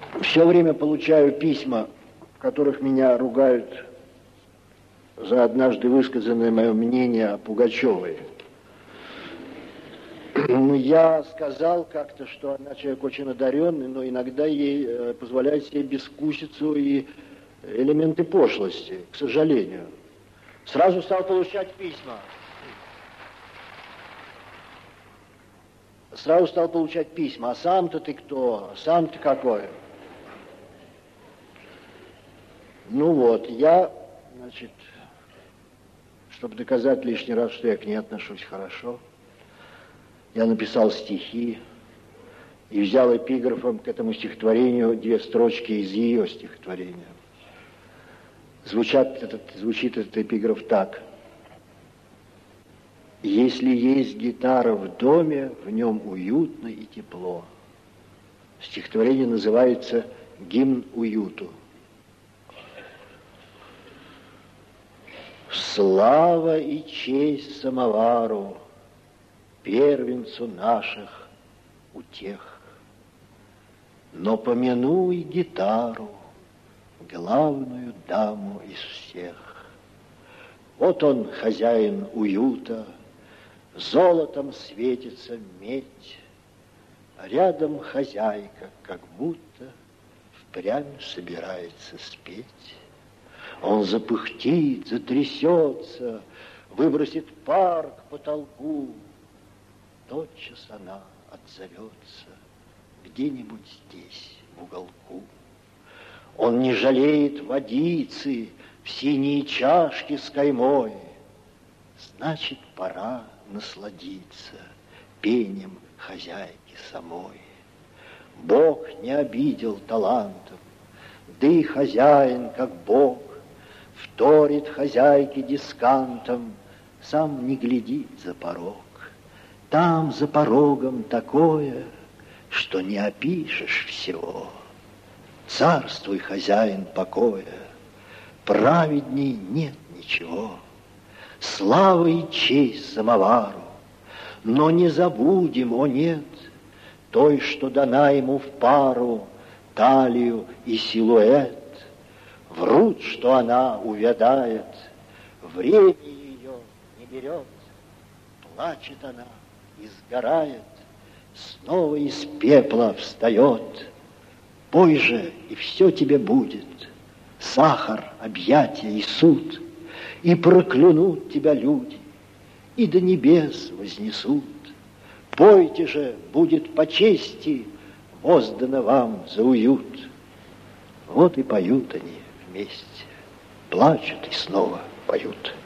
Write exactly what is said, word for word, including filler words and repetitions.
Все время получаю письма, в которых меня ругают за однажды высказанное мое мнение о Пугачевой. Я сказал как-то, что она человек очень одаренный, но иногда ей позволяет себе бескусицу и элементы пошлости, к сожалению. Сразу стал получать письма. Сразу стал получать письма. А сам-то ты кто? Сам ты какой? Ну вот, я, значит, чтобы доказать лишний раз, что я к ней отношусь хорошо, я написал стихи и взял эпиграфом к этому стихотворению две строчки из ее стихотворения. Звучат этот, звучит этот эпиграф так. Если есть гитара в доме, в нем уютно и тепло. Стихотворение называется «Гимн уюту». Слава и честь самовару, первенцу наших утех. Но помянуй гитару, главную даму из всех. Вот он, хозяин уюта, золотом светится медь, а рядом хозяйка, как будто впрямь собирается спеть. Он запыхтит, затрясется, выбросит пар к потолку. Тотчас она отзовется где-нибудь здесь, в уголку. Он не жалеет водицы в синие чашки с каймой. Значит, пора насладиться пением хозяйки самой. Бог не обидел талантом, да и хозяин, как Бог, вторит хозяйке дискантом, сам не глядит за порог. Там за порогом такое, что не опишешь всего. Царствуй, хозяин покоя, праведней нет ничего. Слава и честь самовару, но не забудем, о нет, той, что дана ему в пару, талию и силуэт. Врут, что она увядает, время ее не берет. Плачет она и сгорает, снова из пепла встает. Пой же, и все тебе будет, сахар, объятия и суд, и проклянут тебя люди, и до небес вознесут. Пойте же, будет по чести воздано вам за уют. Вот и поют они вместе, плачут и снова поют.